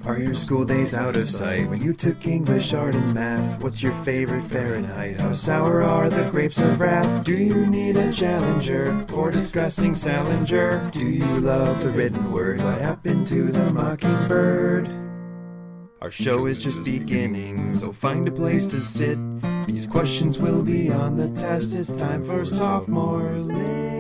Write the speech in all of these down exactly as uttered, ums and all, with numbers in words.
Are your school days out of sight? When you took English, art, and math, what's your favorite Fahrenheit? How sour are the grapes of wrath? Do you need a challenger for discussing Salinger? Do you love the written word? What happened to the mockingbird? Our show is just beginning, so find a place to sit. These questions will be on the test. It's time for Sophomore Lit.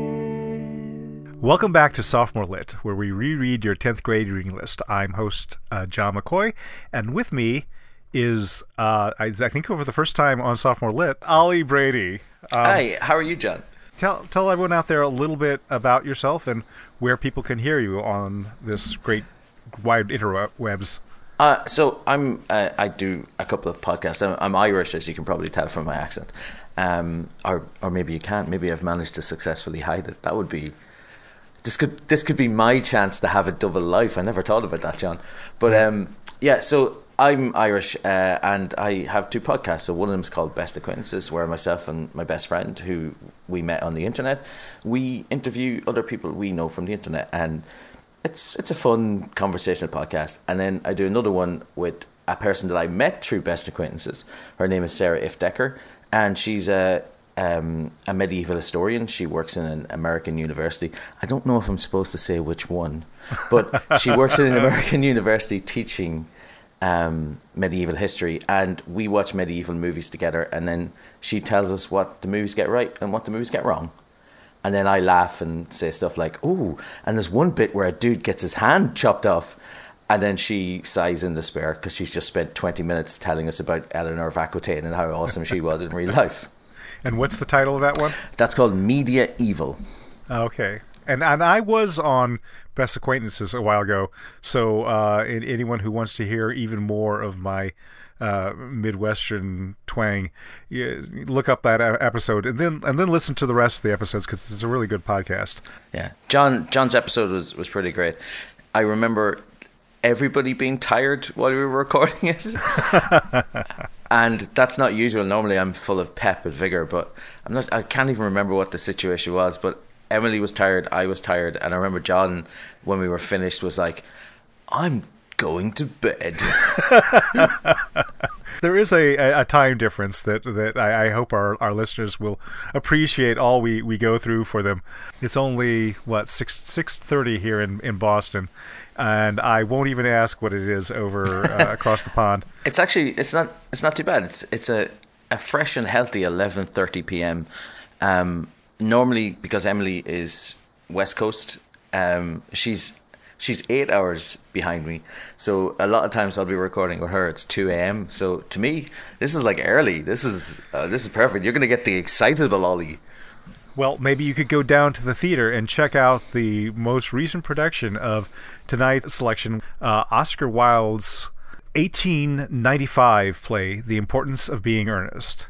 Welcome back to Sophomore Lit, where we reread your tenth grade reading list. I'm host uh, John McCoy, and with me is, uh, I, I think for the first time on Sophomore Lit, Ollie Brady. Um, Hi, how are you, John? Tell tell everyone out there a little bit about yourself and where people can hear you on this great wide interwebs. Uh, so I'm uh, I do a couple of podcasts. I'm, I'm Irish, as you can probably tell from my accent, um, or or maybe you can't. Maybe I've managed to successfully hide it. That would be this could this could be my chance to have a double life. I never thought about that, John. But um, yeah, so I'm Irish, uh, and I have two podcasts. So one of them is called Best Acquaintances, where myself and my best friend, who we met on the internet, we interview other people we know from the internet, and It's it's a fun conversational podcast. And then I do another one with a person that I met through Best Acquaintances. Her name is Sarah Ifdecker, and she's a um, a medieval historian. She works in an American university. I don't know if I'm supposed to say which one, but she works in an American university teaching um, medieval history. And we watch medieval movies together, and then she tells us what the movies get right and what the movies get wrong. And then I laugh and say stuff like, ooh, and there's one bit where a dude gets his hand chopped off. And then she sighs in despair because she's just spent twenty minutes telling us about Eleanor of Aquitaine and how awesome she was in real life. And what's the title of that one? That's called Media Evil. Okay. And and I was on Best Acquaintances a while ago. So uh, anyone who wants to hear even more of my Uh, Midwestern twang, you look up that episode and then and then listen to the rest of the episodes, because it's a really good podcast. Yeah, John John's episode was, was pretty great. I remember everybody being tired while we were recording it, and that's not usual. Normally, I'm full of pep and vigor, but I'm not. I can't even remember what the situation was. But Emily was tired, I was tired, and I remember John, when we were finished, was like, "I'm going to bed." There is a, a time difference that, that I, I hope our, our listeners will appreciate all we, we go through for them. It's only, what, six six thirty here in, in Boston, and I won't even ask what it is over uh, across the pond. It's actually, it's not it's not too bad. It's it's a, a fresh and healthy eleven thirty p.m. Um, normally, because Emily is West Coast, um, she's She's eight hours behind me, so a lot of times I'll be recording with her. It's two a.m. So to me, this is like early. This is uh, this is perfect. You're going to get the excitable Ollie. Well, maybe you could go down to the theater and check out the most recent production of tonight's selection, uh, Oscar Wilde's eighteen ninety-five play, The Importance of Being Earnest,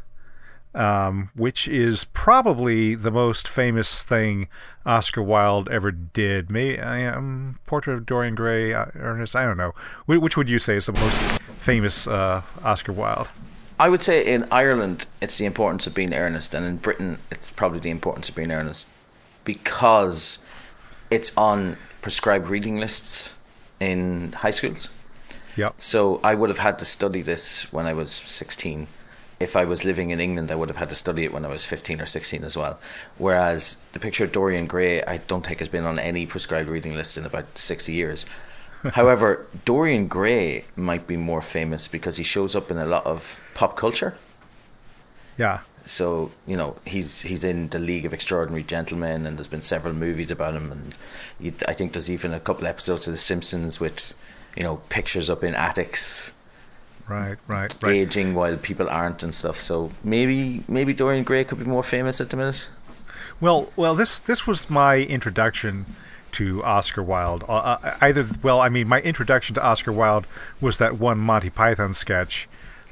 um, which is probably the most famous thing Oscar Wilde ever did. Maybe um, Portrait of Dorian Gray, uh, Ernest. I don't know. Which would you say is the most famous uh, Oscar Wilde? I would say in Ireland it's The Importance of Being Earnest, and in Britain it's probably The Importance of Being Earnest because it's on prescribed reading lists in high schools. Yep. So I would have had to study this when I was sixteen. If I was living in England, I would have had to study it when I was fifteen or sixteen as well. Whereas The Picture of Dorian Gray, I don't think has been on any prescribed reading list in about sixty years. However, Dorian Gray might be more famous because he shows up in a lot of pop culture. Yeah. So, you know, he's he's in The League of Extraordinary Gentlemen, and there's been several movies about him. And you, I think there's even a couple episodes of The Simpsons with, you know, pictures up in attics. Right, right, right. Aging while people aren't and stuff. So maybe maybe Dorian Gray could be more famous at the minute. Well, well, this this was my introduction to Oscar Wilde. Uh, either, well, I mean, my introduction to Oscar Wilde was that one Monty Python sketch,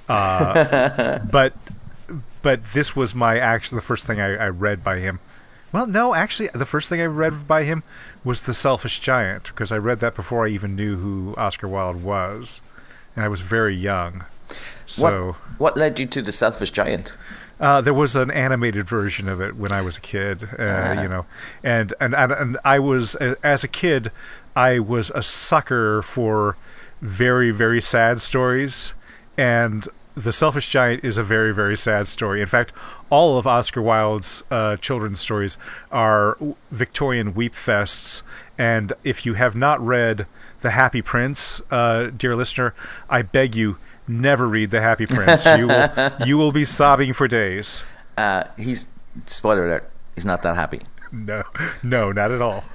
uh, but but this was my actually the first thing I, I read by him. Well, no, actually, the first thing I read by him was The Selfish Giant, because I read that before I even knew who Oscar Wilde was. And I was very young. So what, what led you to The Selfish Giant? Uh, there was an animated version of it when I was a kid, uh, uh-huh. you know, and, and and and I was as a kid, I was a sucker for very, very sad stories, and The Selfish Giant is a very, very sad story. In fact, all of Oscar Wilde's uh, children's stories are Victorian weep fests, and if you have not read The Happy Prince, uh, dear listener, I beg you, never read The Happy Prince. You will, you will be sobbing for days. Uh, he's, spoiler alert, he's not that happy. No, no, not at all.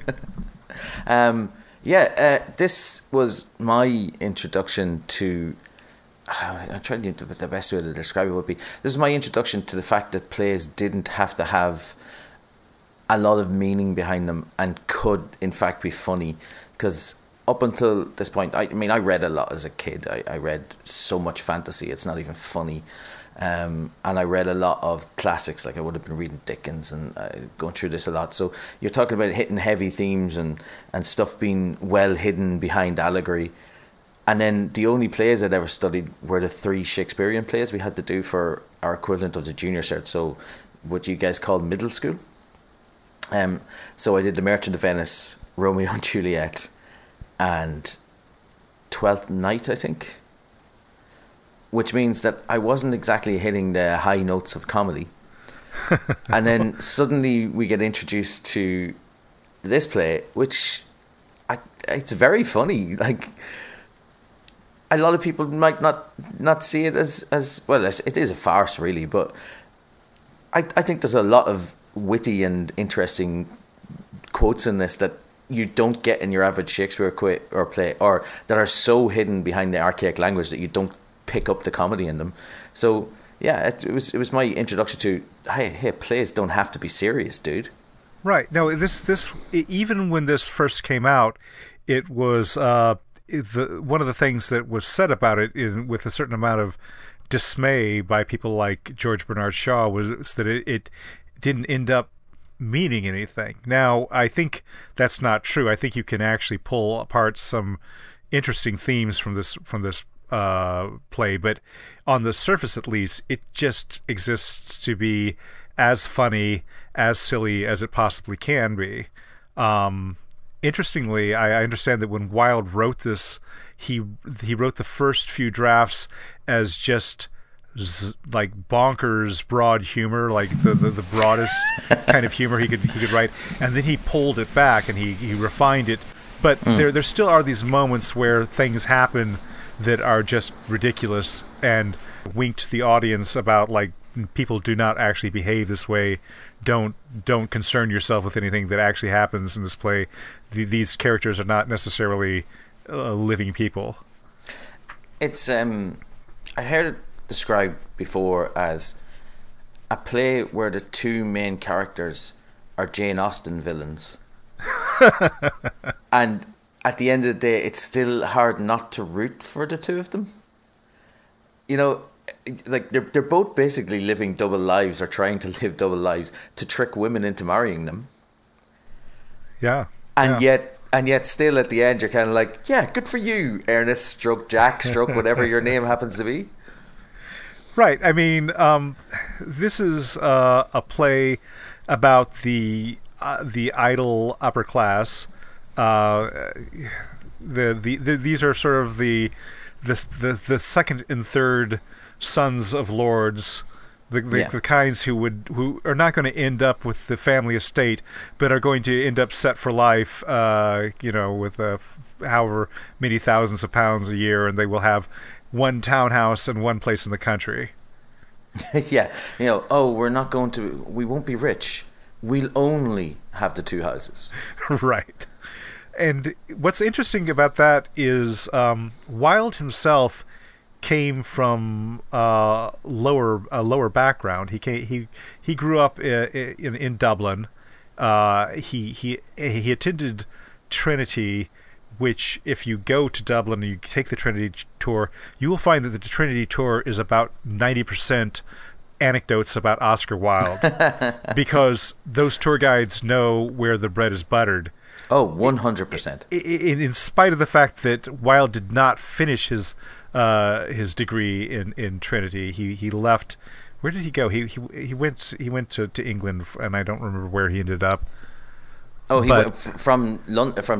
um, yeah, uh, this was my introduction to... I'm trying to think the best way to describe it would be. This is my introduction to the fact that plays didn't have to have a lot of meaning behind them and could, in fact, be funny. Because up until this point, I, I mean, I read a lot as a kid. I, I read so much fantasy, it's not even funny. Um, and I read a lot of classics, like I would have been reading Dickens and uh, going through this a lot. So you're talking about hitting heavy themes and, and stuff being well hidden behind allegory. And then the only plays I'd ever studied were the three Shakespearean plays we had to do for our equivalent of the junior cert, so what you guys call middle school. Um, so I did The Merchant of Venice, Romeo and Juliet, and Twelfth Night, I think, which means that I wasn't exactly hitting the high notes of comedy. And then suddenly we get introduced to this play, which I, it's very funny, like... A lot of people might not, not see it as, as well, as it is a farce, really, but I, I think there's a lot of witty and interesting quotes in this that you don't get in your average Shakespeare quote or play, or that are so hidden behind the archaic language that you don't pick up the comedy in them. So, yeah, it, it was it was my introduction to, hey, hey, plays don't have to be serious, dude. Right. No, this, this even when this first came out, it was... Uh, The, one of the things that was said about it in, with a certain amount of dismay by people like George Bernard Shaw was that it, it didn't end up meaning anything. Now, I think that's not true. I think you can actually pull apart some interesting themes from this from this uh, play, but on the surface at least, it just exists to be as funny, as silly as it possibly can be. Um, Interestingly, I understand that when Wilde wrote this, he he wrote the first few drafts as just z- like bonkers broad humor, like the, the, the broadest kind of humor he could he could write, and then he pulled it back and he, he refined it. But mm. there there still are these moments where things happen that are just ridiculous and wink to the audience about, like, people do not actually behave this way. Don't don't concern yourself with anything that actually happens in this play. The, these characters are not necessarily uh, living people. It's um, I heard it described before as a play where the two main characters are Jane Austen villains, and at the end of the day, it's still hard not to root for the two of them. You know. Like they're they're both basically living double lives or trying to live double lives to trick women into marrying them. Yeah, and yeah. yet and yet still at the end you're kind of like, yeah, good for you, Ernest, stroke Jack, stroke whatever your name happens to be. Right. I mean, um, this is uh, a play about the uh, the idle upper class. Uh, the, the the these are sort of the the the, the second and third sons of lords, the the, yeah. the kinds who would who are not going to end up with the family estate, but are going to end up set for life. Uh, you know, with uh, however many thousands of pounds a year, and they will have one townhouse and one place in the country. Yeah, you know, oh, we're not going to, we won't be rich. We'll only have the two houses. Right. And what's interesting about that is um, Wilde himself came from uh, lower a lower background. He came, he he grew up in in, in Dublin. Uh, he he he attended Trinity, which, if you go to Dublin and you take the Trinity tour, you will find that the Trinity tour is about ninety percent anecdotes about Oscar Wilde, because those tour guides know where the bread is buttered. Oh, one hundred percent. In, in spite of the fact that Wilde did not finish his uh, his degree in, in Trinity, he he left. Where did he go? He he he went he went to, to England, and I don't remember where he ended up. Oh, he but, went f- from London, from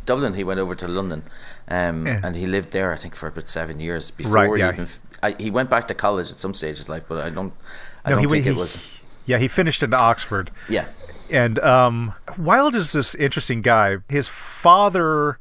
Dublin, he went over to London, um, Yeah. and he lived there, I think, for about seven years before Right, he yeah. even. I, he went back to college at some stage of his life, but I don't. I No, don't he, think he, it was. Yeah, he finished in Oxford. Yeah, And um, Wilde is this interesting guy. His father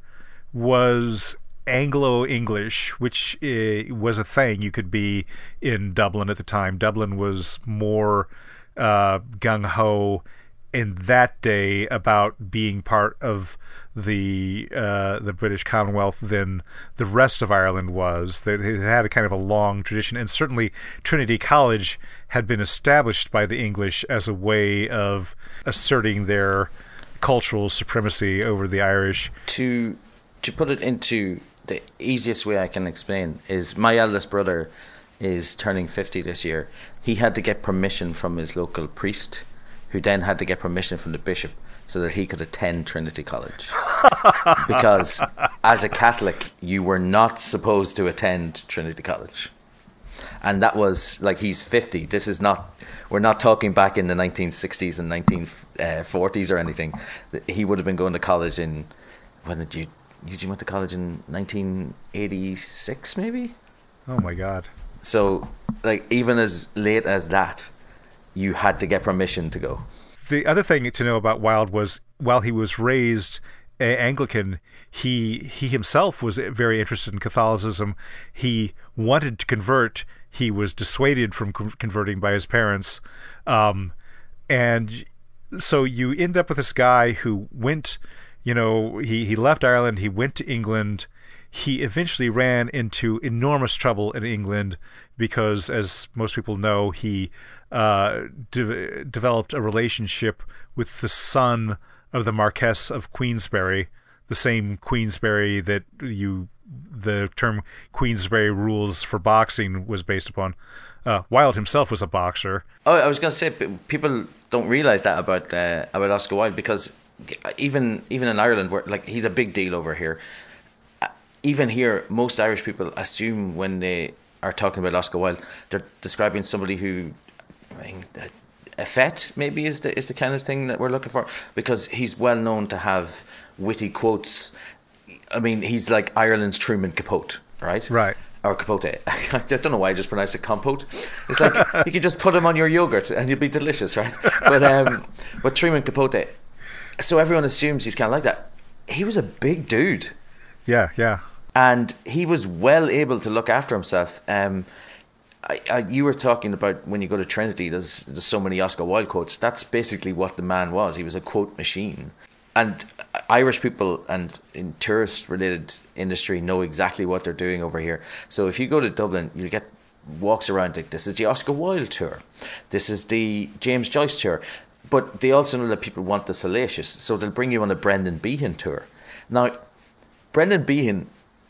was Anglo-English, which uh, was a thing you could be in Dublin at the time. Dublin was more uh, gung-ho in that day about being part of the uh, the British Commonwealth than the rest of Ireland was. That it had a kind of a long tradition, and certainly Trinity College had been established by the English as a way of asserting their cultural supremacy over the Irish. to to put it into the easiest way I can explain is my eldest brother is turning fifty this year. He had to get permission from his local priest, who then had to get permission from the bishop so that he could attend Trinity College. Because as a Catholic, you were not supposed to attend Trinity College. And that was, like, he's fifty. This is not, we're not talking back in the nineteen sixties and nineteen forties or anything. He would have been going to college in, when did you, you went to college in nineteen eighty-six maybe? Oh my God. So, like, even as late as that, you had to get permission to go. The other thing to know about Wilde was, while he was raised a- Anglican, he he himself was very interested in Catholicism. He wanted to convert. He was dissuaded from con- converting by his parents. Um, and so you end up with this guy who went, you know, he, he left Ireland, he went to England. He eventually ran into enormous trouble in England because, as most people know, he uh, de- developed a relationship with the son of the Marquess of Queensberry, the same Queensberry that you the term Queensberry rules for boxing was based upon. Uh, Wilde himself was a boxer. Oh, I was going to say, people don't realise that about uh, about Oscar Wilde, because even even in Ireland, where, like, he's a big deal over here. Even here, most Irish people assume when they are talking about Oscar Wilde, they're describing somebody who, I mean, a fete maybe is the is the kind of thing that we're looking for, because he's well known to have witty quotes. I mean, he's like Ireland's Truman Capote, right? Right. Or Capote. I don't know why I just pronounced it compote. It's like you could just put him on your yogurt and you'd be delicious, right? But um, but Truman Capote. So everyone assumes he's kind of like that. He was a big dude. Yeah, yeah. And he was well able to look after himself. Um, I, I, you were talking about when you go to Trinity, there's, there's so many Oscar Wilde quotes. That's basically what the man was. He was a quote machine. And Irish people and in tourist-related industry know exactly what they're doing over here. So if you go to Dublin, you'll get walks around like, this is the Oscar Wilde tour. This is the James Joyce tour. But they also know that people want the salacious. So they'll bring you on a Brendan Behan tour. Now, Brendan Behan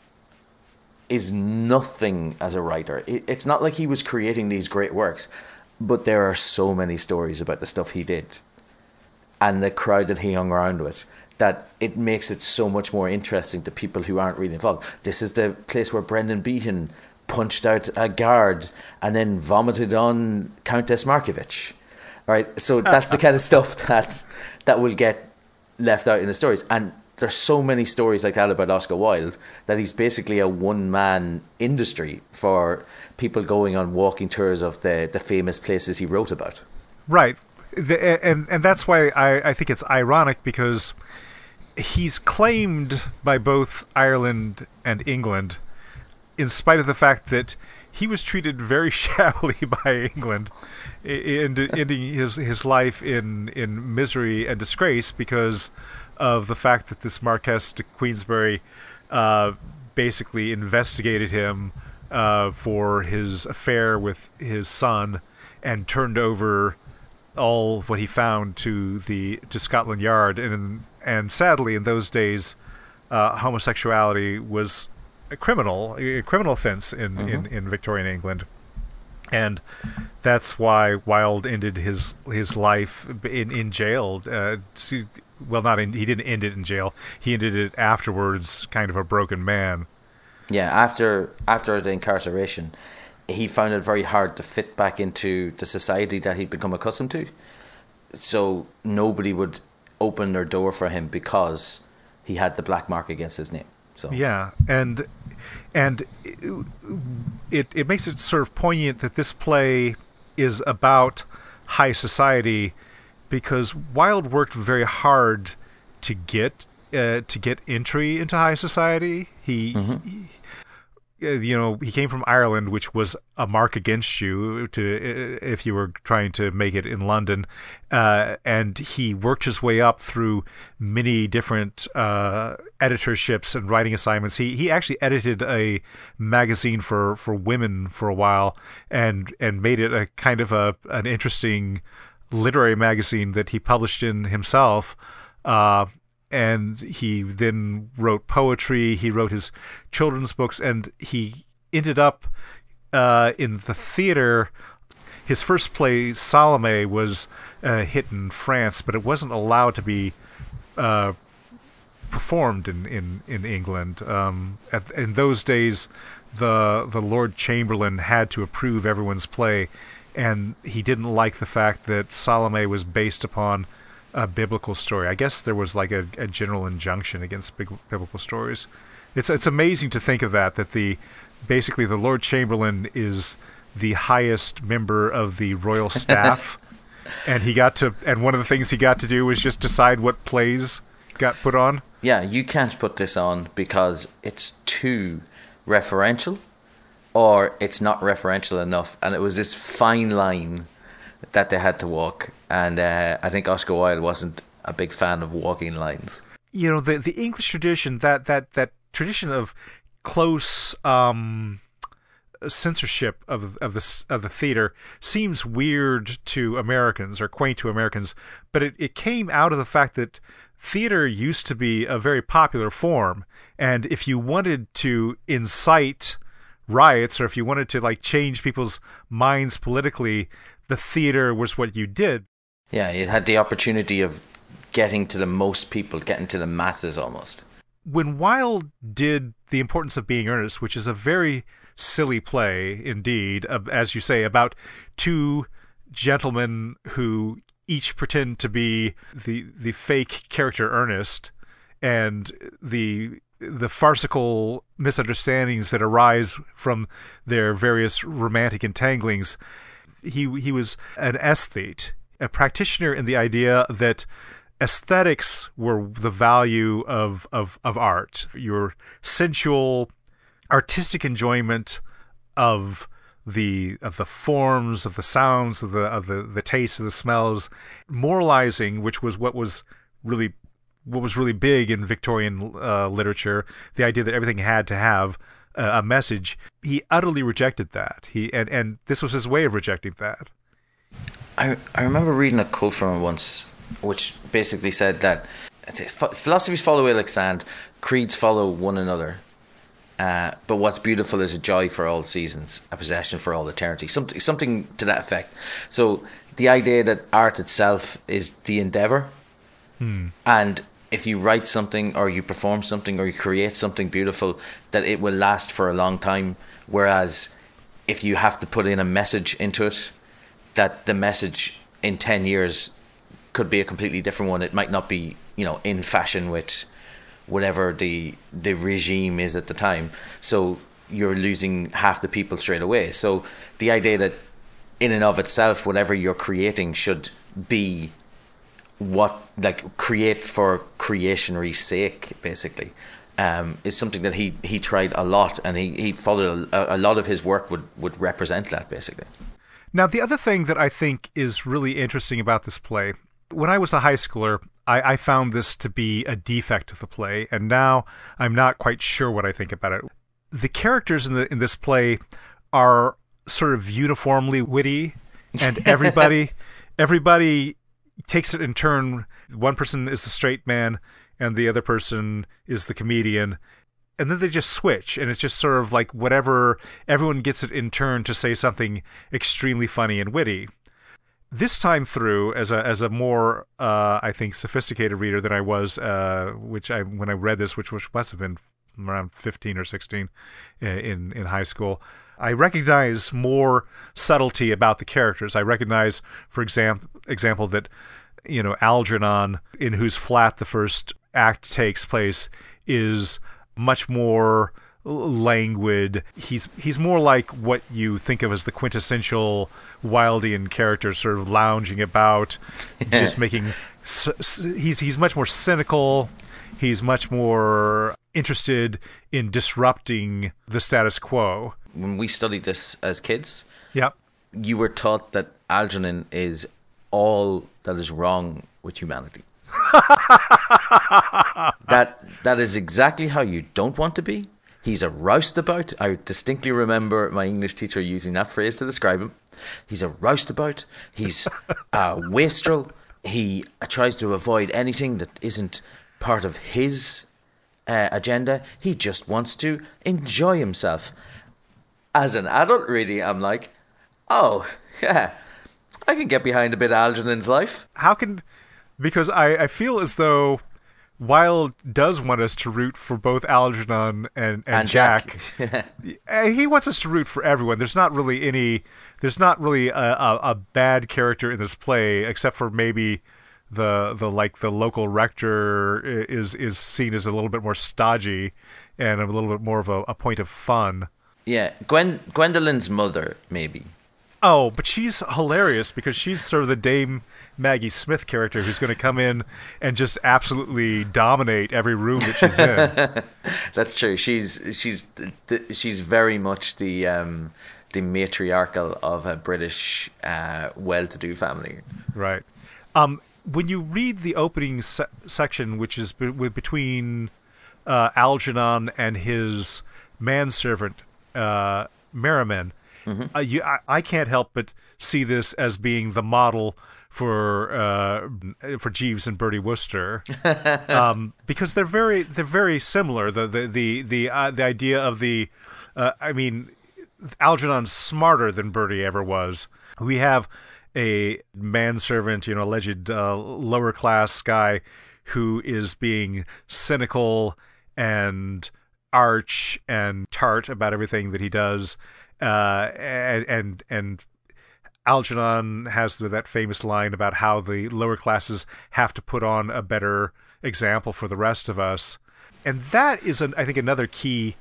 is nothing as a writer. It's not like he was creating these great works, but there are so many stories about the stuff he did and the crowd that he hung around with that it makes it so much more interesting to people who aren't really involved. This is the place where Brendan Behan punched out a guard and then vomited on Countess Markievicz. All right, so that's the kind of stuff that that will get left out in the stories. And there's so many stories like that about Oscar Wilde that he's basically a one-man industry for people going on walking tours of the, the famous places he wrote about. Right. The, and, and that's why I, I think it's ironic, because he's claimed by both Ireland and England, in spite of the fact that he was treated very shabbily by England, and ending his, his life in, in misery and disgrace because of the fact that this Marquess de Queensberry uh, basically investigated him uh, for his affair with his son and turned over all of what he found to the to Scotland Yard. And and sadly, in those days, uh, homosexuality was a criminal a criminal offense in, mm-hmm. in, in Victorian England. And that's why Wilde ended his his life in in jail. Uh, to, well, not in, he didn't end it in jail. He ended it afterwards, kind of a broken man. Yeah, after after the incarceration, he found it very hard to fit back into the society that he'd become accustomed to. So nobody would open their door for him because he had the black mark against his name. So yeah, and and it it makes it sort of poignant that this play is about high society, because Wilde worked very hard to get uh, to get entry into high society. He, mm-hmm. he you know, he came from Ireland, which was a mark against you to if you were trying to make it in London, uh, and he worked his way up through many different uh, editorships and writing assignments. He he actually edited a magazine for, for women for a while, and and made it a kind of a an interesting literary magazine that he published in himself. Uh, And he then wrote poetry, he wrote his children's books, and he ended up uh, in the theater. His first play, Salome, was uh, hit in France, but it wasn't allowed to be uh, performed in, in, in England. Um, at, in those days, the the Lord Chamberlain had to approve everyone's play, and he didn't like the fact that Salome was based upon a biblical story. I guess there was like a, a general injunction against big, biblical stories. It's it's amazing to think of that, that the basically the Lord Chamberlain is the highest member of the royal staff, and he got to and one of the things he got to do was just decide what plays got put on. Yeah, you can't put this on because it's too referential, or it's not referential enough, and it was this fine line that they had to walk. And uh, I think Oscar Wilde wasn't a big fan of walking lines. You know, the the English tradition, that that, that tradition of close um, censorship of of the of the theater seems weird to Americans, or quaint to Americans, but it, it came out of the fact that theater used to be a very popular form, and if you wanted to incite riots, or if you wanted to like change people's minds politically, the theater was what you did. Yeah, it had the opportunity of getting to the most people, getting to the masses almost. When Wilde did The Importance of Being Earnest, which is a very silly play indeed, uh, as you say, about two gentlemen who each pretend to be the the fake character Ernest, and the the farcical misunderstandings that arise from their various romantic entanglings. He he was an aesthete, a practitioner in the idea that aesthetics were the value of, of, of art. Your sensual, artistic enjoyment of the of the forms, of the sounds, of the of the, the tastes, of the smells, moralizing, which was what was really what was really big in Victorian uh, literature. The idea that everything had to have uh, a message. He utterly rejected that. He and, and this was his way of rejecting that. I I remember reading a quote from him once, which basically said that philosophies follow like sand, creeds follow one another. Uh, but what's beautiful is a joy for all seasons, a possession for all eternity. Something, something to that effect. So the idea that art itself is the endeavor, hmm. and if you write something or you perform something or you create something beautiful, that it will last for a long time. Whereas if you have to put in a message into it, that the message in ten years could be a completely different one. It might not be, you know, in fashion with whatever the the regime is at the time. So you're losing half the people straight away. So the idea that in and of itself, whatever you're creating should be what, like, create for creationary sake, basically, um, is something that he, he tried a lot, and he, he followed a, a lot of his work would, would represent that, basically. Now, the other thing that I think is really interesting about this play, when I was a high schooler, I, I found this to be a defect of the play, and now I'm not quite sure what I think about it. The characters in the in this play are sort of uniformly witty, and everybody everybody takes it in turn. One person is the straight man, and the other person is the comedian, and then they just switch, and it's just sort of like whatever, everyone gets it in turn to say something extremely funny and witty. This time through, as a as a more uh, I think sophisticated reader than I was, uh, which I when I read this, which, which must have been around fifteen or sixteen in in high school, I recognize more subtlety about the characters. I recognize, for example, example that you know, Algernon, in whose flat the first act takes place, is much more languid. He's he's more like what you think of as the quintessential Wildian character, sort of lounging about, just making. He's he's much more cynical. He's much more interested in disrupting the status quo. When we studied this as kids, yep, you were taught that Algernon is all that is wrong with humanity. that that is exactly how you don't want to be. He's a roustabout. I distinctly remember my English teacher using that phrase to describe him. He's a roustabout. He's a wastrel. He tries to avoid anything that isn't part of his uh, agenda. He just wants to enjoy himself. As an adult, really, I'm like, oh, yeah, I can get behind a bit of Algernon's life. How can... Because I, I feel as though Wilde does want us to root for both Algernon and, and, And Jack. Jack. He wants us to root for everyone. There's not really any... There's not really a, a, a bad character in this play, except for maybe the the like the local rector is is seen as a little bit more stodgy and a little bit more of a, a point of fun. Yeah, Gwen Gwendolyn's mother, maybe. Oh, but she's hilarious because she's sort of the Dame Maggie Smith character who's going to come in and just absolutely dominate every room that she's in. That's true. She's she's she's very much the um, the matriarchal of a British uh, well-to-do family. Right. Um, when you read the opening se- section, which is be- between uh, Algernon and his manservant uh, Merriman. Mm-hmm. Uh, you, I, I can't help but see this as being the model for uh, for Jeeves and Bertie Wooster, um, because they're very they're very similar. The the the the, uh, the idea of the, uh, I mean, Algernon's smarter than Bertie ever was. We have a manservant, you know, alleged uh, lower class guy who is being cynical and arch and tart about everything that he does. Uh, and, and and Algernon has the, that famous line about how the lower classes have to put on a better example for the rest of us. And that is, an, I think, another key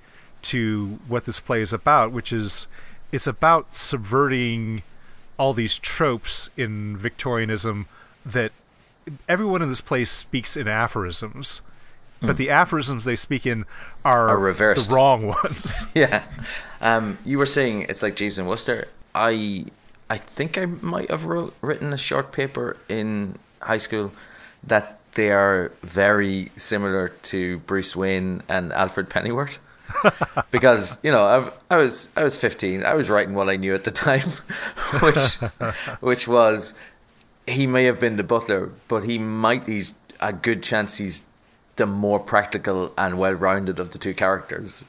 to what this play is about, which is it's about subverting all these tropes in Victorianism that everyone in this play speaks in aphorisms. But the aphorisms they speak in are, are reversed. The wrong ones. Yeah. Um, you were saying it's like Jeeves and Wooster. I I think I might have wrote, written a short paper in high school that they are very similar to Bruce Wayne and Alfred Pennyworth. Because, you know, I, I was I was fifteen. I was writing what I knew at the time, which which was he may have been the butler, but he might he's a good chance he's the more practical and well-rounded of the two characters,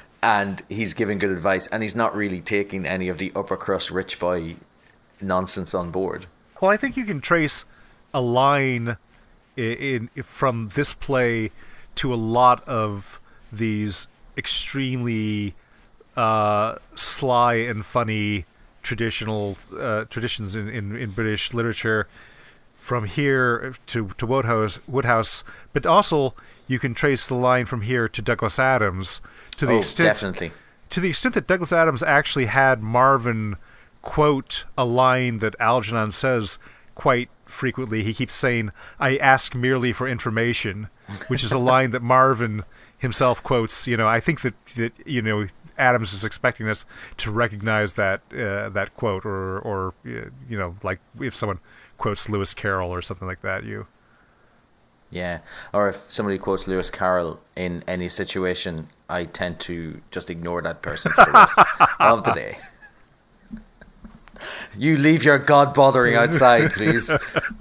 and he's giving good advice, and he's not really taking any of the upper crust rich boy nonsense on board. Well, I think you can trace a line in, in from this play to a lot of these extremely uh, sly and funny traditional uh, traditions in, in, in British literature. From here to, to Wodehouse, Woodhouse, but also you can trace the line from here to Douglas Adams to the oh, extent definitely. to the extent that Douglas Adams actually had Marvin quote a line that Algernon says quite frequently. He keeps saying, "I ask merely for information," which is a line that Marvin himself quotes. You know, I think that, that you know Adams is expecting us to recognize that uh, that quote, or or you know, like if someone quotes Lewis Carroll or something like that, you yeah or if somebody quotes Lewis Carroll in any situation, I tend to just ignore that person for the rest of the day. You leave your god bothering outside, please.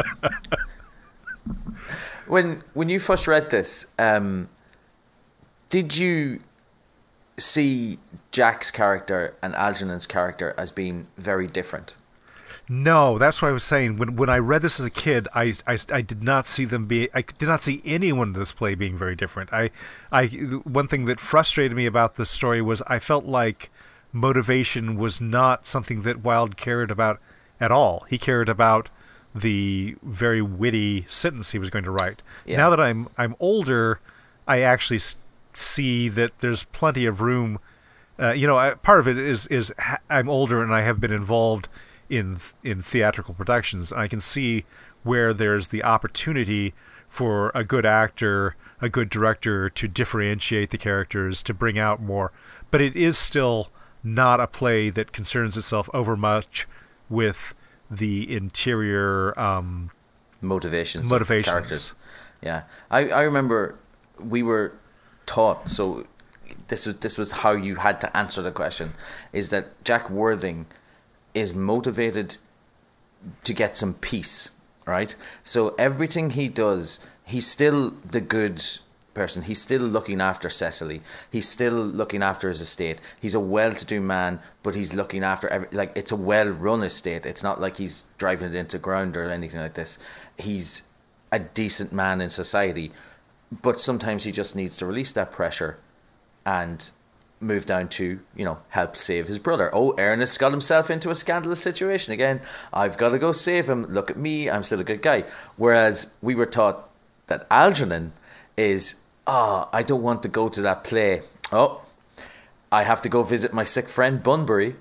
when when you first read this, um, did you see Jack's character and Algernon's character as being very different? No, that's what I was saying. When when I read this as a kid, I, I, I did not see them be. I did not see anyone in this play being very different. I, I one thing that frustrated me about this story was I felt like motivation was not something that Wilde cared about at all. He cared about the very witty sentence he was going to write. Yeah. Now that I'm I'm older, I actually s- see that there's plenty of room. Uh, you know, I, part of it is is ha- I'm older and I have been involved in in theatrical productions. I can see where there's the opportunity for a good actor, a good director to differentiate the characters, to bring out more. But it is still not a play that concerns itself overmuch with the interior um, motivations, motivations. Of characters. Yeah, I, I remember we were taught, so this was this was how you had to answer the question, is that Jack Worthing is motivated to get some peace, right? So everything he does, he's still the good person. He's still looking after Cecily. He's still looking after his estate. He's a well-to-do man, but he's looking after every, like it's a well-run estate. It's not like he's driving it into ground or anything like this. He's a decent man in society, but sometimes he just needs to release that pressure and move down to, you know, help save his brother. Oh, Ernest got himself into a scandalous situation again. I've got to go save him. Look at me. I'm still a good guy. Whereas we were taught that Algernon is, ah, oh, I don't want to go to that play. Oh, I have to go visit my sick friend Bunbury.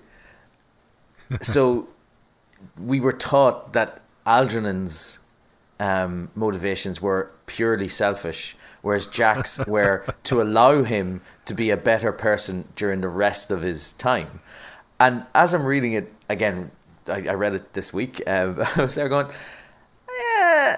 So we were taught that Algernon's um, motivations were purely selfish, whereas Jack's were to allow him to be a better person during the rest of his time. And as I'm reading it again, I, I read it this week, um, I was there going, eh,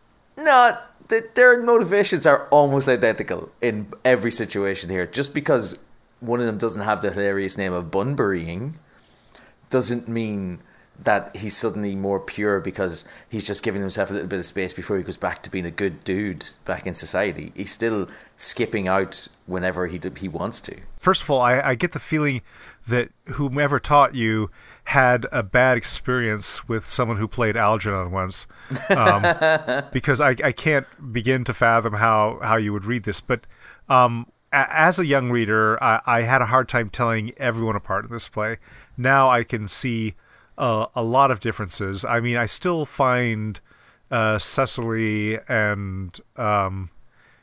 no, the, their motivations are almost identical in every situation here. Just because one of them doesn't have the hilarious name of Bunburying doesn't mean that he's suddenly more pure because he's just giving himself a little bit of space before he goes back to being a good dude back in society. He's still skipping out whenever he he wants to. First of all, I, I get the feeling that whomever taught you had a bad experience with someone who played Algernon once, um, because I, I can't begin to fathom how, how you would read this. But um, a, as a young reader, I, I had a hard time telling everyone apart in this play. Now I can see Uh, a lot of differences. I mean, I still find uh, Cecily and um,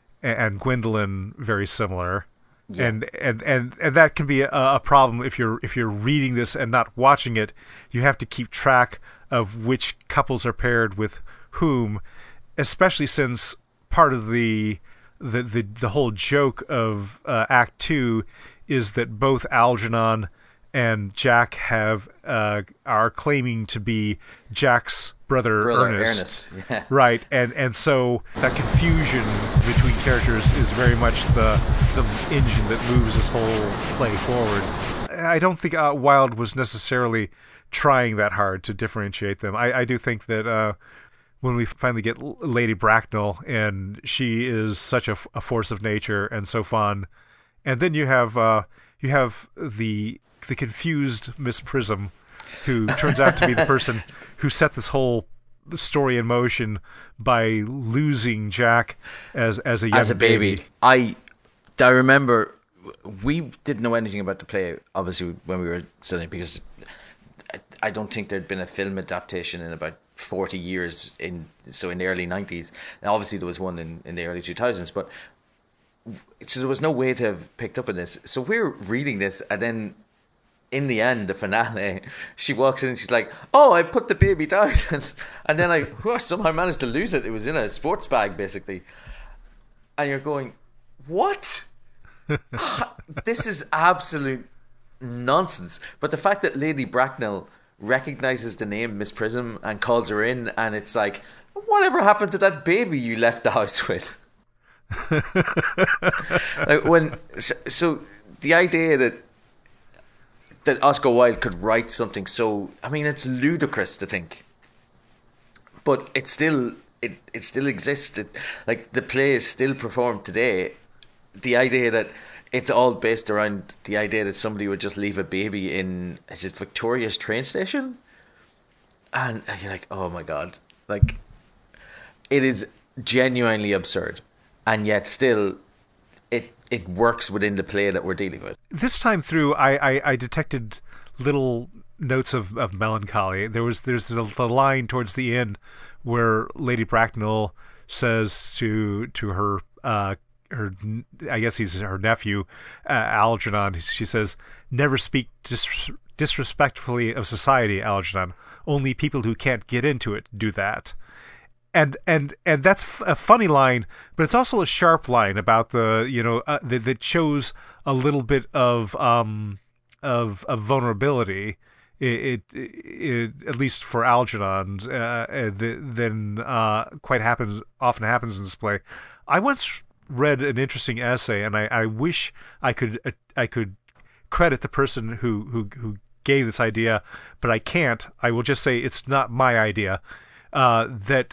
and Gwendolen very similar, yeah. and, and and and that can be a, a problem if you're if you're reading this and not watching it. You have to keep track of which couples are paired with whom, especially since part of the the the, the whole joke of uh, Act Two is that both Algernon and Jack have uh, are claiming to be Jack's brother, brother Ernest, Ernest. Yeah. right? And and so that confusion between characters is very much the the engine that moves this whole play forward. I don't think uh, Wilde was necessarily trying that hard to differentiate them. I, I do think that uh, when we finally get Lady Bracknell, and she is such a, a force of nature and so fun, and then you have uh, you have the the confused Miss Prism, who turns out to be the person who set this whole story in motion by losing Jack as as a young as a baby. baby. I I remember we didn't know anything about the play, obviously, when we were studying, because I, I don't think there'd been a film adaptation in about forty years. In so in the early nineties, and obviously there was one in, in the early two thousands, but so there was no way to have picked up on this. So we're reading this, and then in the end, the finale, she walks in and she's like, oh, I put the baby down. And then I oh, somehow managed to lose it. It was in a sports bag, basically. And you're going, what? This is absolute nonsense. But the fact that Lady Bracknell recognizes the name Miss Prism and calls her in, and it's like, whatever happened to that baby you left the house with? Like when so, so the idea that that Oscar Wilde could write something so, I mean, it's ludicrous to think, but it still it it still exists. It, like the play is still performed today. The idea that it's all based around the idea that somebody would just leave a baby in, is it Victoria's train station? And you're like, oh my god, like it is genuinely absurd, and yet still it it works within the play that we're dealing with. This time through, I, I, I detected little notes of, of melancholy. There was there's the, the line towards the end where Lady Bracknell says to to her uh, her I guess he's her nephew uh, Algernon. She says, "Never speak dis- disrespectfully of society, Algernon. Only people who can't get into it do that." And and and that's f- a funny line, but it's also a sharp line about the you know uh, that, that shows a little bit of um of of vulnerability. It, it, it at least for Algernon uh, than uh, quite happens often happens in this play. I once read an interesting essay, and I, I wish I could uh, I could credit the person who, who who gave this idea, but I can't. I will just say it's not my idea. Uh, that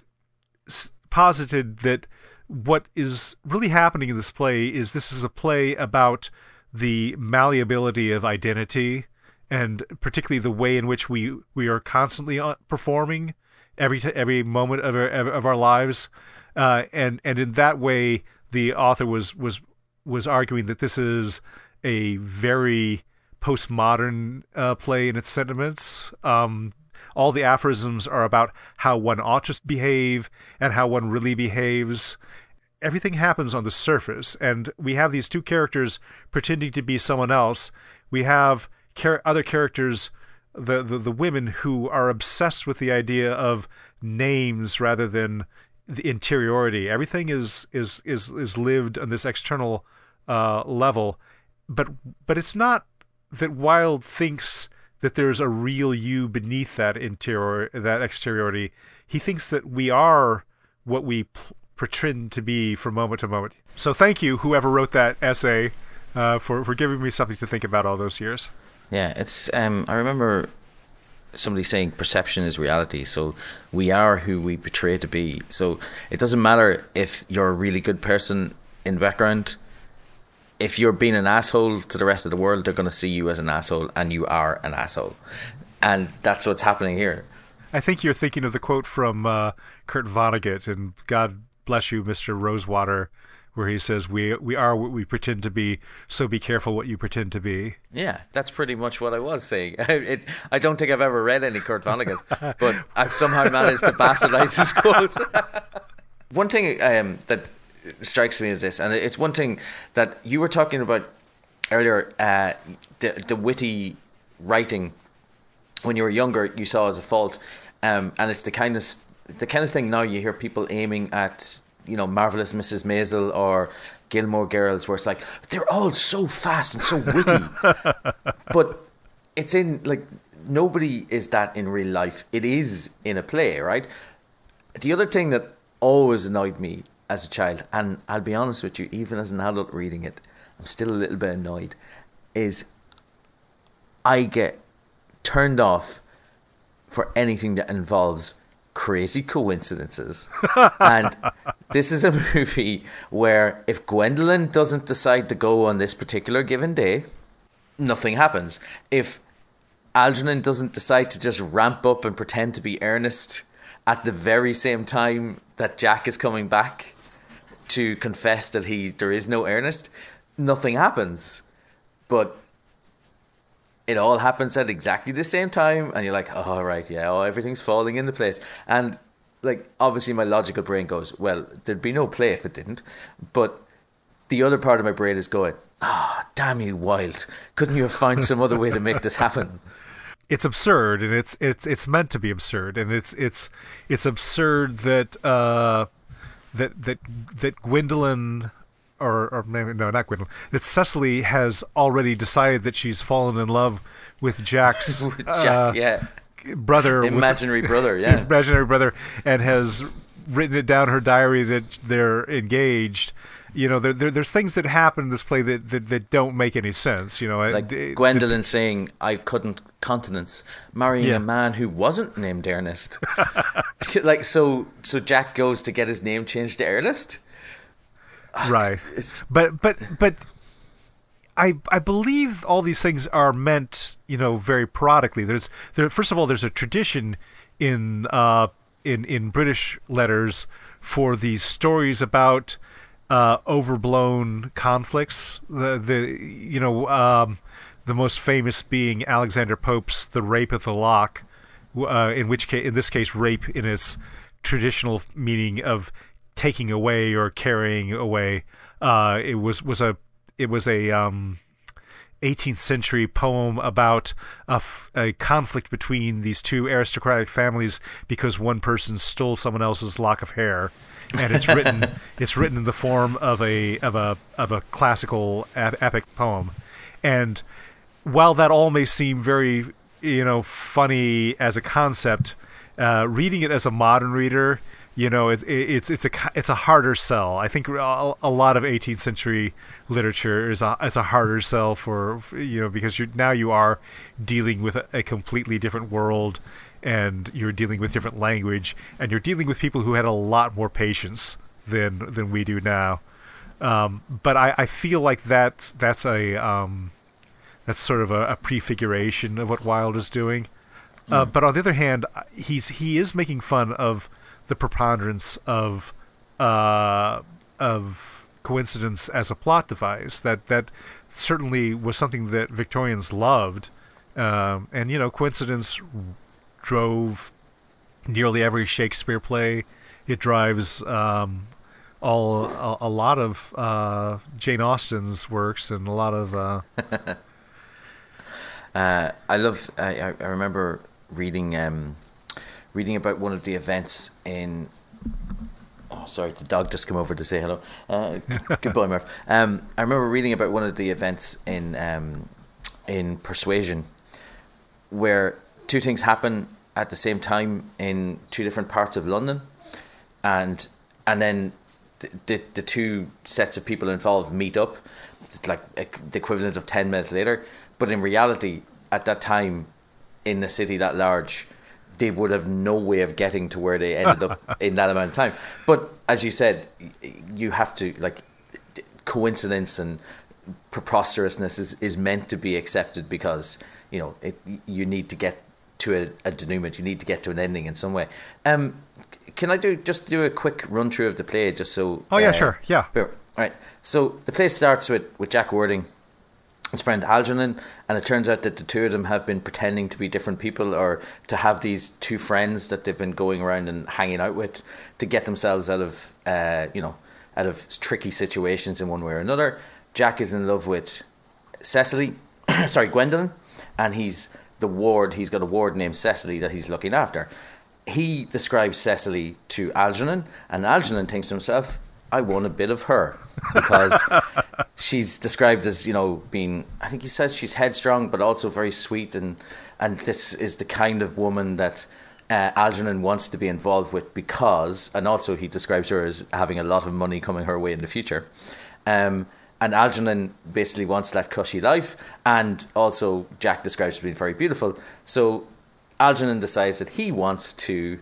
posited that what is really happening in this play is this is a play about the malleability of identity, and particularly the way in which we, we are constantly performing every t- every moment of our, of our lives, uh, and and in that way, the author was was was arguing that this is a very postmodern uh, play in its sentiments. Um, all the aphorisms are about how one ought to behave and how one really behaves. Everything happens on the surface, and we have these two characters pretending to be someone else. We have char- other characters, the, the the women, who are obsessed with the idea of names rather than the interiority. Everything is is is is lived on this external uh, level, but but it's not that Wilde thinks that there's a real you beneath that interior, that exteriority. He thinks that we are what we pl- pretend to be from moment to moment. So thank you, whoever wrote that essay, uh, for for giving me something to think about all those years. Yeah, it's. Um, I remember somebody saying perception is reality. So we are who we portray to be. So it doesn't matter if you're a really good person in the background. If you're being an asshole to the rest of the world, they're going to see you as an asshole, and you are an asshole. And that's what's happening here. I think you're thinking of the quote from uh, Kurt Vonnegut in God Bless You, Mister Rosewater, where he says, we we are what we pretend to be, so be careful what you pretend to be. Yeah, that's pretty much what I was saying. it, I don't think I've ever read any Kurt Vonnegut, but I've somehow managed to bastardize his quote. One thing um, that strikes me is this, and it's one thing that you were talking about earlier, uh, the, the witty writing when you were younger you saw as a fault, um, and it's the kind of the kind of thing now you hear people aiming at, you know, Marvelous Missus Maisel or Gilmore Girls, where it's like they're all so fast and so witty, but it's in, like, nobody is that in real life. It is in a play, right? The other thing that always annoyed me as a child, and I'll be honest with you, even as an adult reading it, I'm still a little bit annoyed, is I get turned off for anything that involves crazy coincidences. And this is a movie where if Gwendolyn doesn't decide to go on this particular given day, nothing happens. If Algernon doesn't decide to just ramp up and pretend to be Ernest at the very same time that Jack is coming back to confess that he there is no Ernest, nothing happens. But it all happens at exactly the same time, and you're like, oh, right, yeah, oh, everything's falling into place. And, like, obviously my logical brain goes, well, there'd be no play if it didn't. But the other part of my brain is going, ah, oh, damn you, Wilde. Couldn't you have found some other way to make this happen? It's absurd, and it's it's it's meant to be absurd, and it's it's it's absurd that uh, that that that Gwendolyn, or or maybe no, not Gwendolyn, that Cecily has already decided that she's fallen in love with Jack's with Jack, uh, yeah, brother, imaginary with, brother, yeah, imaginary brother, and has written it down in her diary that they're engaged. You know, there, there, there's things that happen in this play that, that, that don't make any sense. You know, like it, Gwendolyn it, saying, "I couldn't countenance marrying yeah. a man who wasn't named Ernest." Like, so, so Jack goes to get his name changed to Ernest, right? It's, but but but I I believe all these things are meant, you know, very parodically. There's there first of all, there's a tradition in uh in in British letters for these stories about Uh, overblown conflicts. The the you know um, the most famous being Alexander Pope's The Rape of the Lock, uh, in which case, in this case, rape in its traditional meaning of taking away or carrying away. Uh, it was was a it was a um, eighteenth century poem about a, f- a conflict between these two aristocratic families because one person stole someone else's lock of hair, and it's written it's written in the form of a of a of a classical ap- epic poem. And while that all may seem very, you know, funny as a concept, uh, reading it as a modern reader, you know, it's it's it's a it's a harder sell. I think a, a lot of eighteenth century literature is a is a harder sell for, you know, because you now you are dealing with a, a completely different world, and you're dealing with different language, and you're dealing with people who had a lot more patience than than we do now. Um, but I, I feel like that's that's a um, that's sort of a, a prefiguration of what Wilde is doing. Mm. Uh, but on the other hand, he's he is making fun of the preponderance of uh, of coincidence as a plot device. That that certainly was something that Victorians loved, um, and you know, coincidence drove nearly every Shakespeare play. It drives um, all a, a lot of uh, Jane Austen's works and a lot of. Uh... uh, I love. I, I remember reading. Um, Reading about one of the events in... Oh, sorry, the dog just came over to say hello. Uh, goodbye, Murph. Um, I remember reading about one of the events in um, in Persuasion, where two things happen at the same time in two different parts of London, and and then the the, the two sets of people involved meet up. It's like the equivalent of ten minutes later, but in reality, at that time, in a city that large, they would have no way of getting to where they ended up in that amount of time. But as you said, you have to, like, coincidence and preposterousness is, is meant to be accepted because, you know, it, you need to get to a, a denouement, you need to get to an ending in some way. Um, can I do just do a quick run through of the play just so... Oh, yeah, uh, sure, yeah. All right, so the play starts with, with Jack Wording, his friend Algernon, and it turns out that the two of them have been pretending to be different people, or to have these two friends that they've been going around and hanging out with to get themselves out of, uh, you know, out of tricky situations in one way or another. Jack is in love with Cecily, sorry, Gwendolen, and he's the ward. He's got a ward named Cecily that he's looking after. He describes Cecily to Algernon, and Algernon thinks to himself, I want a bit of her, because she's described as, you know, being, I think he says she's headstrong, but also very sweet, and and this is the kind of woman that uh, Algernon wants to be involved with, because, and also he describes her as having a lot of money coming her way in the future. Um, and Algernon basically wants that cushy life, and also Jack describes her being very beautiful. So Algernon decides that he wants to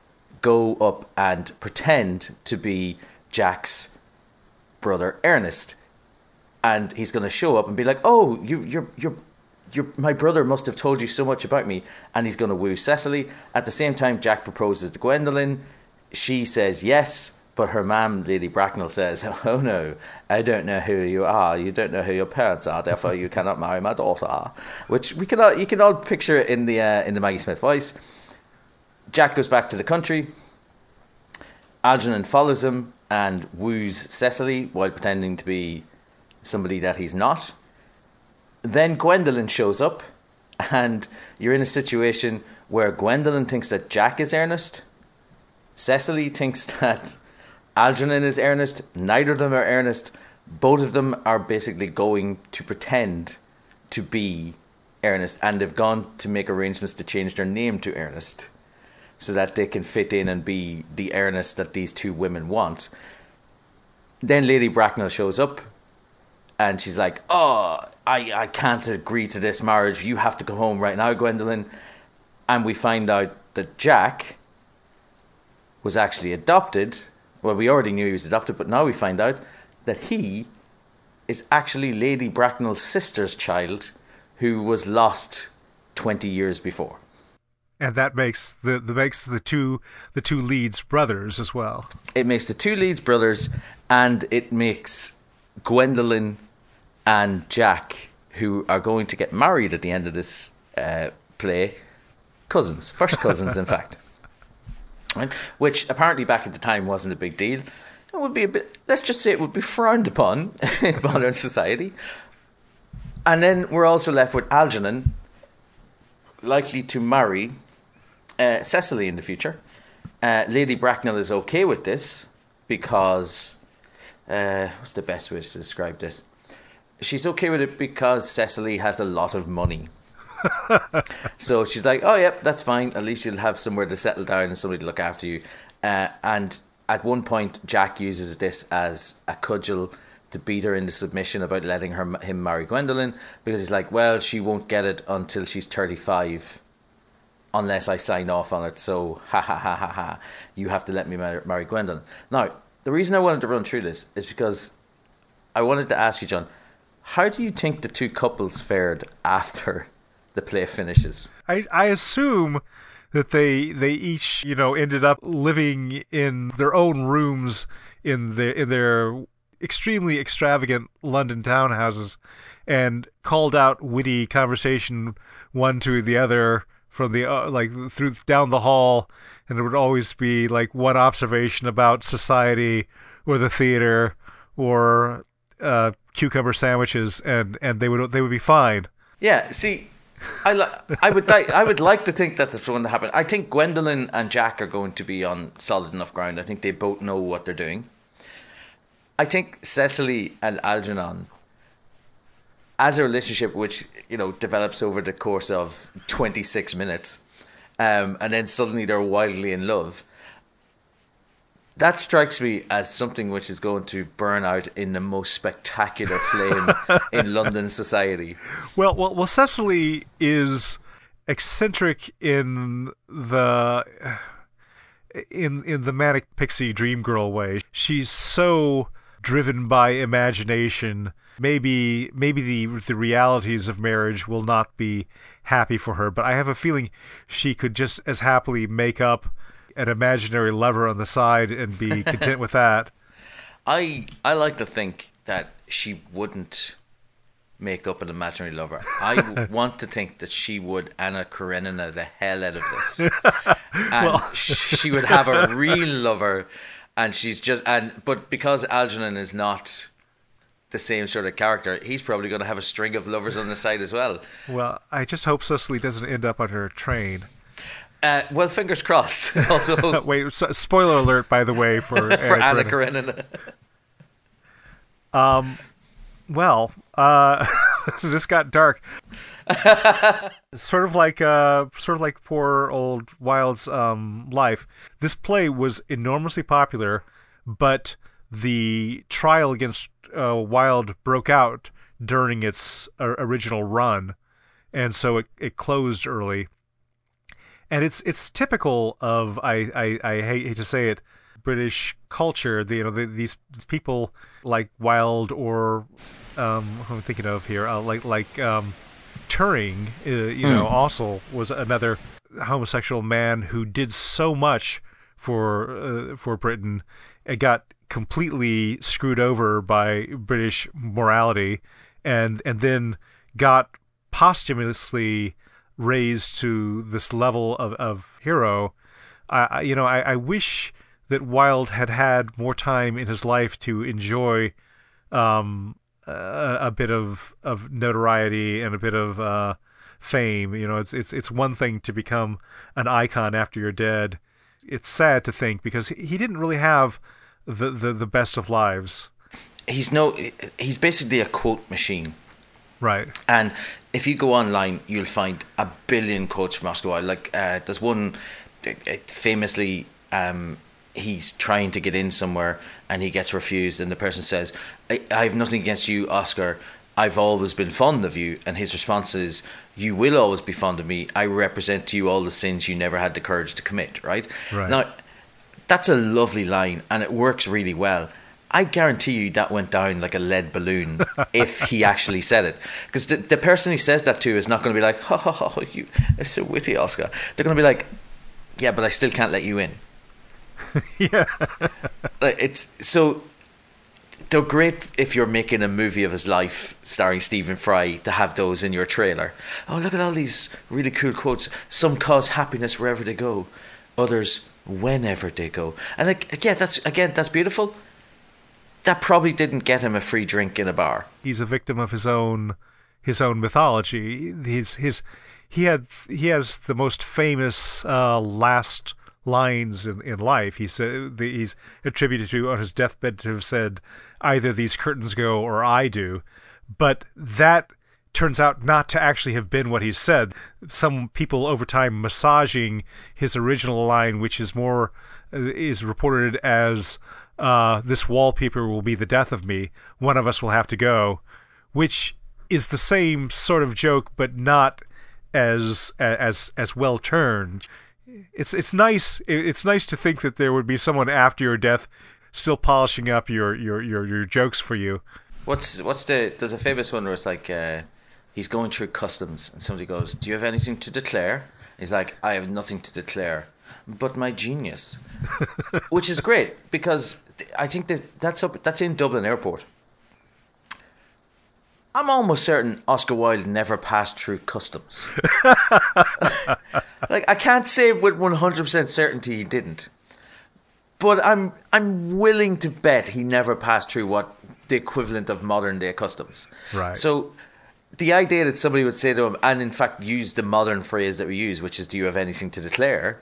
go up and pretend to be Jack's brother Ernest, and he's going to show up and be like, "Oh, you, you're, you're, you're, my brother must have told you so much about me," and he's going to woo Cecily. At the same time, Jack proposes to Gwendolen. She says yes, but her mum, Lady Bracknell, says, "Oh no, I don't know who you are. You don't know who your parents are. Therefore, you cannot marry my daughter." Which we can all, you can all picture in the uh, in the Maggie Smith voice. Jack goes back to the country. Algernon follows him and woos Cecily while pretending to be somebody that he's not. Then Gwendolen shows up, and you're in a situation where Gwendolen thinks that Jack is Ernest. Cecily thinks that Algernon is Ernest. Neither of them are Ernest. Both of them are basically going to pretend to be Ernest, and they've gone to make arrangements to change their name to Ernest, so that they can fit in and be the Ernest that these two women want. Then Lady Bracknell shows up, and she's like, "Oh, I, I can't agree to this marriage. You have to go home right now, Gwendolen." And we find out that Jack was actually adopted. Well, we already knew he was adopted, but now we find out that he is actually Lady Bracknell's sister's child, who was lost twenty years before. And that makes the, the makes the two the two Leeds brothers as well. It makes the two Leeds brothers, and it makes Gwendolen and Jack, who are going to get married at the end of this uh, play. Cousins, first cousins, in fact. Right? Which apparently back at the time wasn't a big deal. It would be a bit, let's just say it would be frowned upon in modern society. And then we're also left with Algernon, likely to marry uh, Cecily in the future. Uh, Lady Bracknell is okay with this because, uh, what's the best way to describe this? She's okay with it because Cecily has a lot of money. So she's like, oh, yep, that's fine. At least you'll have somewhere to settle down and somebody to look after you. Uh, and at one point, Jack uses this as a cudgel to beat her into submission about letting her him marry Gwendolen, because he's like, well, she won't get it until she's thirty-five unless I sign off on it. So, ha ha ha ha ha, you have to let me marry, marry Gwendolen. Now, the reason I wanted to run through this is because I wanted to ask you, John, how do you think the two couples fared after the play finishes? I, I assume that they they each, you know, ended up living in their own rooms in their in their extremely extravagant London townhouses, and called out witty conversation one to the other from the uh, like through down the hall, and there would always be like one observation about society or the theater or uh, cucumber sandwiches, and, and they would they would be fine. Yeah, see, I li- I would li- I would like to think that that's going to happen. I think Gwendolen and Jack are going to be on solid enough ground. I think they both know what they're doing. I think Cecily and Algernon, as a relationship which, you know, develops over the course of twenty-six minutes, um, and then suddenly they're wildly in love, that strikes me as something which is going to burn out in the most spectacular flame in London society. Well, well, well, Cecily is eccentric in the in in the manic pixie dream girl way. She's so driven by imagination. Maybe maybe the the realities of marriage will not be happy for her, but I have a feeling she could just as happily make up an imaginary lover on the side and be content with that. I I like to think that she wouldn't make up an imaginary lover. I want to think that she would Anna Karenina the hell out of this, and well. she would have a real lover, and she's just and but because Algernon is not the same sort of character, he's probably going to have a string of lovers on the side as well. Well, I just hope Cecily doesn't end up on her train. Uh, well, fingers crossed. Although, wait, so, spoiler alert, by the way, for, for Anna Karenina. Um, well, uh, this got dark. Sort of like, uh, sort of like poor old Wilde's um, life. This play was enormously popular, but the trial against uh, Wilde broke out during its uh, original run, and so it, it closed early. And it's it's typical of I, I, I hate to say it, British culture. The, you know the, these people like Wilde or um, who I'm thinking of here, uh, like like um, Turing. Uh, you mm. know, also was another homosexual man who did so much for uh, for Britain. It got completely screwed over by British morality, and and then got posthumously raised to this level of, of hero. I, you know, I, I wish that Wilde had had more time in his life to enjoy um, a, a bit of, of notoriety and a bit of uh, fame. You know, it's it's it's one thing to become an icon after you're dead. It's sad to think because he didn't really have the, the, the best of lives. He's no, he's basically a quote machine. Right. And if you go online, you'll find a billion quotes from Oscar Wilde. Like, uh, there's one famously, um, he's trying to get in somewhere and he gets refused, and the person says, I, I have nothing against you, Oscar. I've always been fond of you. And his response is, you will always be fond of me. I represent to you all the sins you never had the courage to commit, right? Right. Now, that's a lovely line, and it works really well. I guarantee you that went down like a lead balloon if he actually said it. Because the, the person he says that to is not going to be like, ha ha ha, you are so witty, Oscar. They're going to be like, yeah, but I still can't let you in. Yeah. Like, it's so they're great if you're making a movie of his life starring Stephen Fry to have those in your trailer. Oh, look at all these really cool quotes. Some cause happiness wherever they go, others whenever they go. And like, yeah, that's again, that's beautiful. That probably didn't get him a free drink in a bar. He's a victim of his own his own mythology. His his he had he has the most famous uh, last lines in, in life. He said he's attributed to on his deathbed to have said, "Either these curtains go or I do," but that turns out not to actually have been what he said. Some people over time massaging his original line, which is more is reported as uh, "This wallpaper will be the death of me. One of us will have to go," which is the same sort of joke, but not as as as well turned. It's it's nice. It's nice to think that there would be someone after your death still polishing up your, your, your, your jokes for you. What's what's the? There's a famous one where it's like uh, he's going through customs and somebody goes, "Do you have anything to declare?" He's like, "I have nothing to declare, but my genius," which is great because I think that that's up that's in Dublin Airport. I'm almost certain Oscar Wilde never passed through customs. Like, I can't say with one hundred percent certainty he didn't. But I'm I'm willing to bet he never passed through what the equivalent of modern day customs. Right. So the idea that somebody would say to him, and in fact use the modern phrase that we use, which is, "Do you have anything to declare?"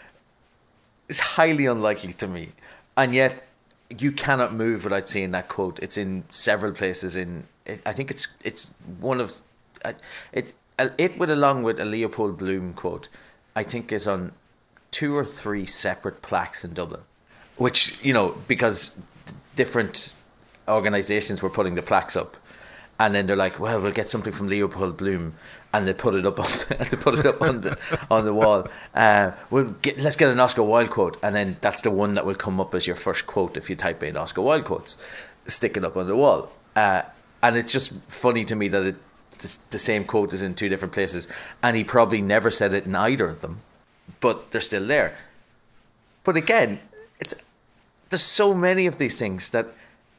is highly unlikely to me. And yet you cannot move without seeing that quote. It's in several places in It, I think it's it's one of uh, it it with along with a Leopold Bloom quote, I think is on two or three separate plaques in Dublin, which, you know, because different organisations were putting the plaques up, and then they're like, well, we'll get something from Leopold Bloom, and they put it up on the, they put it up on the on the wall. Uh, we'll get let's get an Oscar Wilde quote, and then that's the one that will come up as your first quote if you type in Oscar Wilde quotes. Stick it up on the wall. Uh, And it's just funny to me that it, the same quote is in two different places, and he probably never said it in either of them, but they're still there. But again, it's there's so many of these things that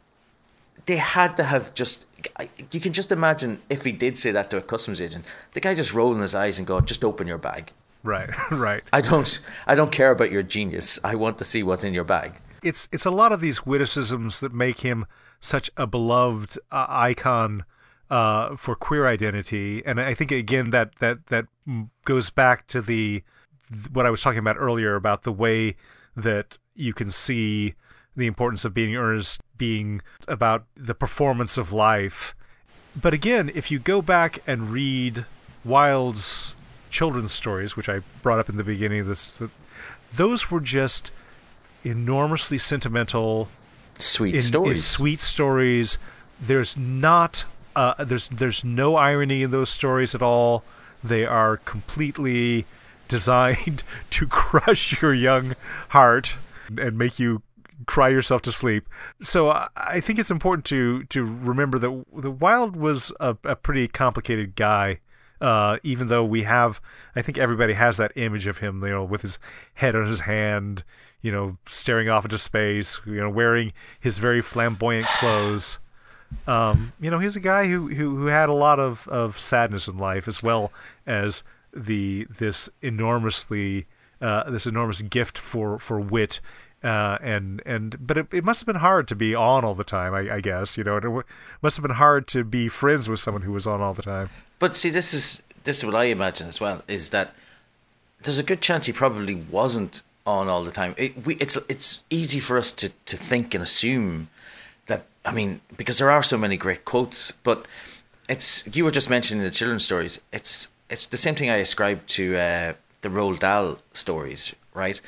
they had to have just. You can just imagine if he did say that to a customs agent, the guy just rolling his eyes and going, "Just open your bag." Right, right. I don't, I don't care about your genius. I want to see what's in your bag. It's it's a lot of these witticisms that make him such a beloved uh, icon uh, for queer identity, and I think again that that that goes back to the what I was talking about earlier about the way that you can see the importance of being earnest, being about the performance of life. But again, if you go back and read Wilde's children's stories, which I brought up in the beginning of this, those were just enormously sentimental. Sweet in, stories. In sweet stories. There's not. Uh, there's there's no irony in those stories at all. They are completely designed to crush your young heart and make you cry yourself to sleep. So I, I think it's important to to remember that the Wilde was a, a pretty complicated guy. Uh, even though we have, I think everybody has that image of him, you know, with his head on his hand, you know, staring off into space, you know, wearing his very flamboyant clothes. Um, you know, he's a guy who, who, who had a lot of, of sadness in life, as well as the this enormously uh, this enormous gift for for wit. Uh, and and but it, it must have been hard to be on all the time. I, I guess, you know, it w- must have been hard to be friends with someone who was on all the time. But see, this is this is what I imagine as well, is that there's a good chance he probably wasn't on all the time. It, we, it's it's easy for us to, to think and assume that, I mean, because there are so many great quotes, but it's, you were just mentioning the children's stories, it's it's the same thing I ascribe to uh, the Roald Dahl stories, right?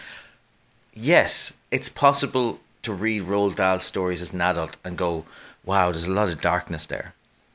Yes, it's possible to read Roald Dahl stories as an adult and go, wow, there's a lot of darkness there.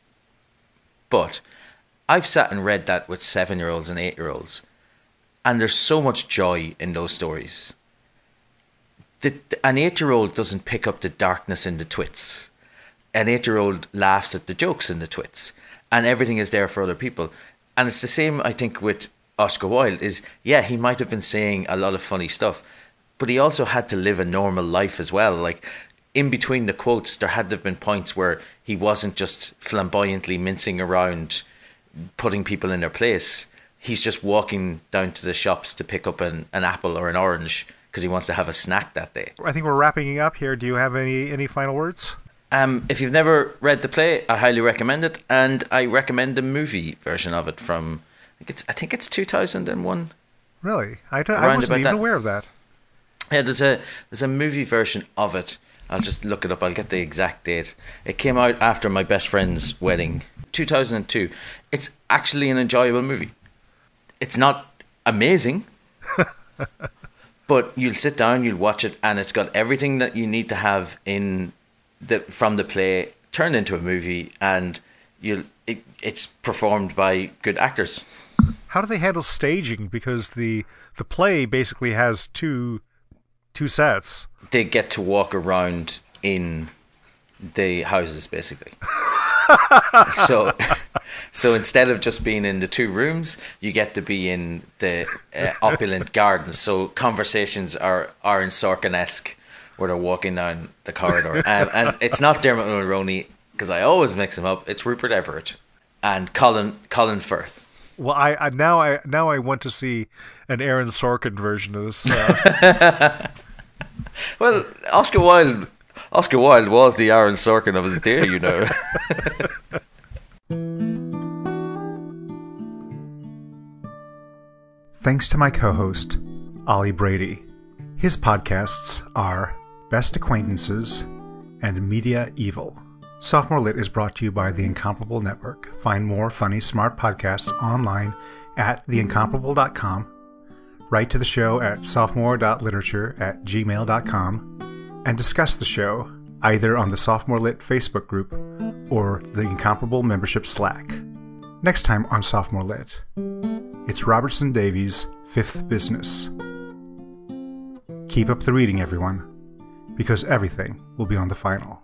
But I've sat and read that with seven-year-olds and eight-year-olds, and there's so much joy in those stories. The, an eight-year-old doesn't pick up the darkness in the twits. An eight-year-old laughs at the jokes in the twits, and everything is there for other people. And it's the same, I think, with Oscar Wilde, is, yeah, he might have been saying a lot of funny stuff, but he also had to live a normal life as well. Like, in between the quotes, there had to have been points where he wasn't just flamboyantly mincing around, putting people in their place. He's just walking down to the shops to pick up an, an apple or an orange because he wants to have a snack that day. I think we're wrapping up here. Do you have any, any final words? Um, if you've never read the play, I highly recommend it, and I recommend the movie version of it from, I think it's, I think it's two thousand one. Really? I, d- I wasn't even that. aware of that. Yeah, there's a there's a movie version of it. I'll just look it up. I'll get the exact date. It came out after my best friend's wedding, two thousand two. It's actually an enjoyable movie. It's not amazing, but you'll sit down, you'll watch it, and it's got everything that you need to have in the from the play turned into a movie, and you'll it, it's performed by good actors. How do they handle staging? Because the the play basically has two two sets. They get to walk around in the houses, basically. so so instead of just being in the two rooms, you get to be in the uh, opulent gardens. So conversations are, are in Sorkin-esque, where they're walking down the corridor. Um, and it's not Dermot Mulroney, because I always mix him up. It's Rupert Everett and Colin Colin Firth. Well, I, I now I now I want to see an Aaron Sorkin version of this. Uh... Well, Oscar Wilde, Oscar Wilde was the Aaron Sorkin of his day, you know. Thanks to my co-host, Ollie Brady. His podcasts are Best Acquaintances and Media Evil. Sophomore Lit is brought to you by The Incomparable Network. Find more funny, smart podcasts online at the incomparable dot com. Write to the show at sophomore dot literature at gmail dot com and discuss the show either on the Sophomore Lit Facebook group or the Incomparable membership Slack. Next time on Sophomore Lit, it's Robertson Davies' Fifth Business. Keep up the reading, everyone, because everything will be on the final.